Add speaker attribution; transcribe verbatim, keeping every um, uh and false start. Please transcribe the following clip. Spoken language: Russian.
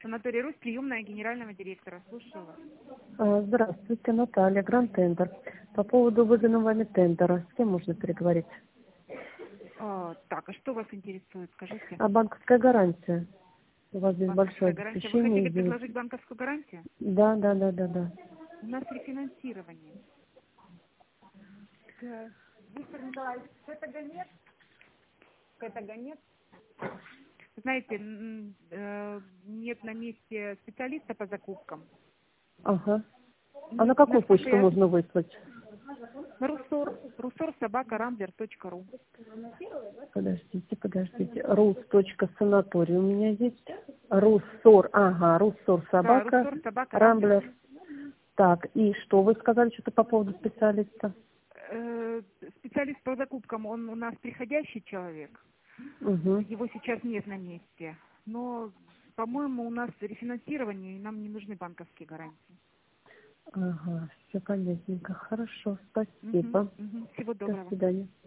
Speaker 1: Санаторий Русь, приемная генерального директора. Слушаю вас.
Speaker 2: А, Здравствуйте, Наталья, Гранд Тендер. По поводу выданного вами тендера, с кем можно переговорить?
Speaker 1: А, так, а что вас интересует? Скажите.
Speaker 2: А банковская гарантия? У вас здесь большое
Speaker 1: Банковская гарантия. Вы
Speaker 2: обеспечение.
Speaker 1: хотели
Speaker 2: извините.
Speaker 1: предложить банковскую гарантию?
Speaker 2: Да, да, да, да, да.
Speaker 1: У нас рефинансирование. Так, Виктор Николаевич, это гонец? Это гонец? Знаете, м, э, нет на месте специалиста по закупкам.
Speaker 2: Ага. А на
Speaker 1: Нет,
Speaker 2: какую
Speaker 1: насколько
Speaker 2: почту
Speaker 1: я...
Speaker 2: можно выслать?
Speaker 1: Русор, русор собака рамблер точка ру.
Speaker 2: Подождите, подождите. Рус.санаторий у меня есть. Руссор, ага, Руссор
Speaker 1: Да,
Speaker 2: собака,
Speaker 1: русор собака рамблер.
Speaker 2: Рамблер. Так, и что вы сказали что-то по поводу специалиста?
Speaker 1: Э, специалист по закупкам, он у нас приходящий человек.
Speaker 2: Угу.
Speaker 1: Его сейчас нет на месте. Но, по-моему, у нас рефинансирование, и нам не нужны банковские гарантии.
Speaker 2: Ага, все понятненько. Хорошо,
Speaker 1: Мгм,
Speaker 2: спасибо.
Speaker 1: мгм. Всего
Speaker 2: До
Speaker 1: доброго.
Speaker 2: свидания.